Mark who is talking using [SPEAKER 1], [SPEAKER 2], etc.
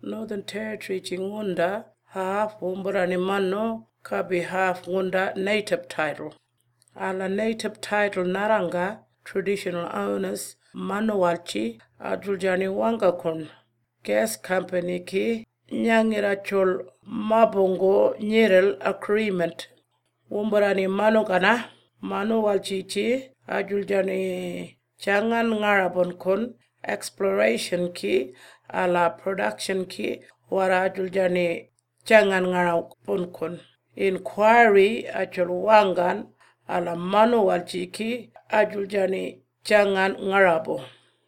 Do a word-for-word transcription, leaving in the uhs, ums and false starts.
[SPEAKER 1] Northern Territory chingunda half wumburani mano kabi half wunda native title. Ala native title naranga traditional owners mano walchi aduljani wanga kon. Gas company ki nyangira chol mabongo nyerel agreement. Wumburani mano kana mano walchi chi aduljani changan ngarabon kon exploration ki ala production ki wara aduljani changan ngarabon kon. Inquiry achol wangan ala mano walchi ki aduljani changan ngarabo.